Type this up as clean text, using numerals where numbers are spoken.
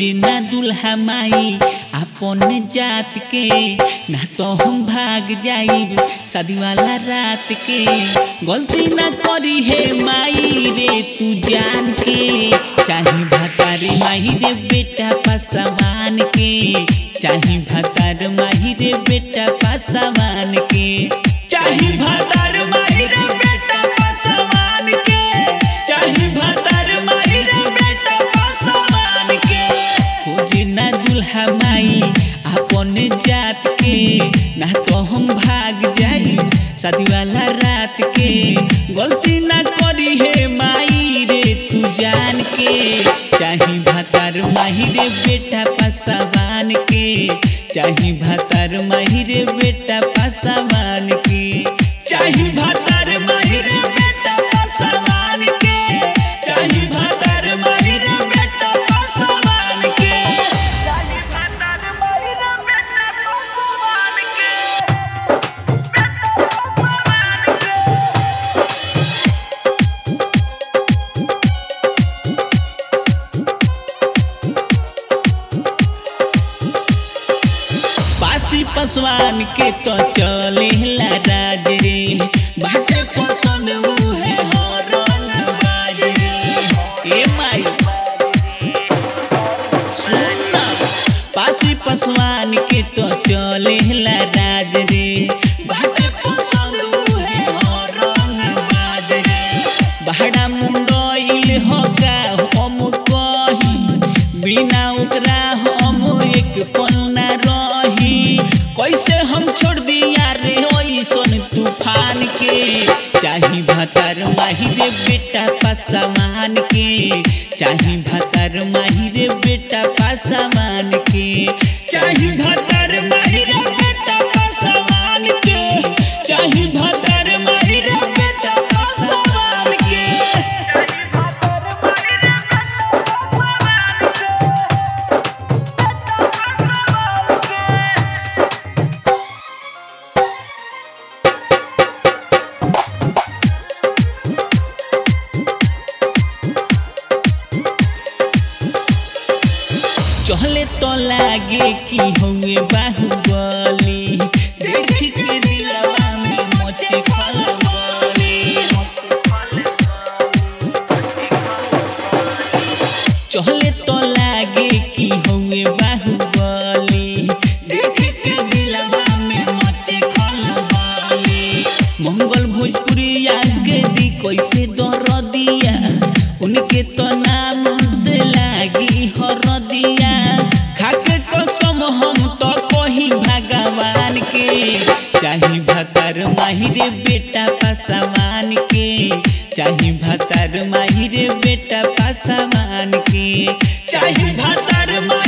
खोजे ना दुल्हा माई अपन जात के, ना तो हम भाग जाइब शादी वाला रात के। गलती ना करी है माई रे तू जान के, चाहे भतारे माही रे बेटा पासवान के, चाहे भतार माही रे बेटा पासवान के, चाहे भतार माही रे बेटा पासवान के, चाहे भतार माही रे बेटा पासवान के। खोजे ना दुल्हा माई अपन जात के, ना तो हम भाग जाई शादी वाला रात के। गलती ना करी है माई रे तू जान के, चाहे भतार माही रे बेटा पासवान के, चाहे भतार माही रे बेटा पासवान के, चाहे भतार माही रे बेटा पासवान के, चाहे भतार माही रे बेटा पासवान के, चाहे भतार माही रे बेटा पासवान पासी पासवान के तो चले राज रे, बाटे पसंद उहे हो रंगबाज रे। ए माई सुन, पासी पासवान के तो चले राज रे, बाटे पसंद उहे हो रंगबाज रे। बहड़ा मुंडइल हो का हम कही, बिना ओकरा हम एक पल ना रही। कैसे हम छोड़ दिया रे ओइसन तूफान के, चाहे भतार माही रे बेटा पासवान के, चाहे भतार माही रे बेटा पासवान के, चाहे भतार माही रे बेटा पासवान के, चाहे भतार माही रे बेटा पासवान के, चाहे भतार माही रे बेटा पासवान चहले तो लागे कि हुए बाहुबली, देख के दिलवा में मोचे खलबली। चहले तो लागे कि हुए बाहुबली, देख के दिलवा में मोचे खलबली। मंगल भोजपुरिया के दी कैसे दर दिया, उनके तो नाम से लागी हर दिया। खाके कसम हम तो कही भगवान के, चाहे भतार माही रे बेटा पासवान के, चाहे भतार माही रे बेटा पासवान के, चाहे भतार